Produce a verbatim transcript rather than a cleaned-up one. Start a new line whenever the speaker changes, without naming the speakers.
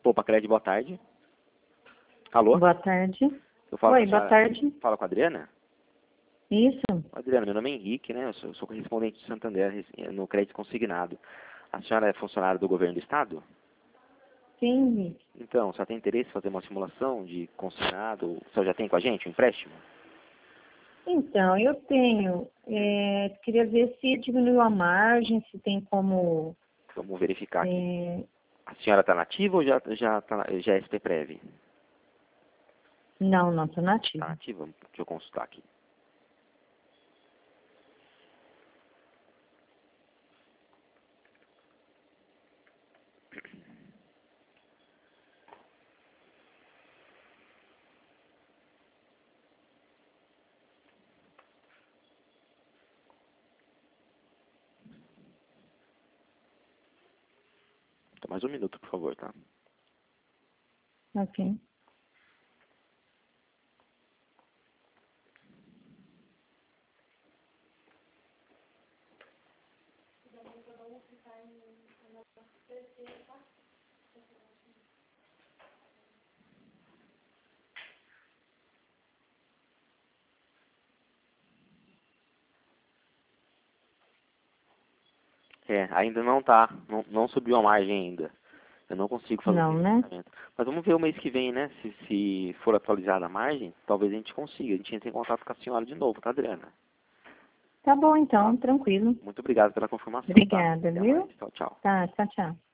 Poupa Crédito, boa tarde. Alô?
Boa tarde.
Eu falo
Oi,
com a
boa
senhora-
tarde.
Fala com a Adriana?
Isso?
Adriana, meu nome é Henrique, né? Eu sou, sou correspondente de Santander no crédito consignado. A senhora é funcionária do governo do estado?
Sim.
Então, a senhora tem interesse em fazer uma simulação de consignado? A senhora já tem com a gente um empréstimo?
Então, eu tenho. é, queria ver se diminuiu a margem, se tem como.
Vamos verificar aqui.
é,
A senhora está nativa ou já, já, tá, já é S P Prev?
Não, não, estou
Está
nativa.
nativa? Deixa eu consultar aqui. Então, mais um minuto, por favor, tá?
Ok.
É, ainda não tá, não, não subiu a margem ainda. Eu não consigo fazer
Não,
esse
né?
levantamento. Mas vamos ver o mês que vem, né? Se, se for atualizada a margem, talvez a gente consiga. A gente entra em contato com a senhora de novo, tá, Adriana?
Tá bom, então, tranquilo.
Muito obrigado pela confirmação, tá?
Obrigada,
Até
viu?
mais. Tchau, tchau.
Tá, tchau, tchau.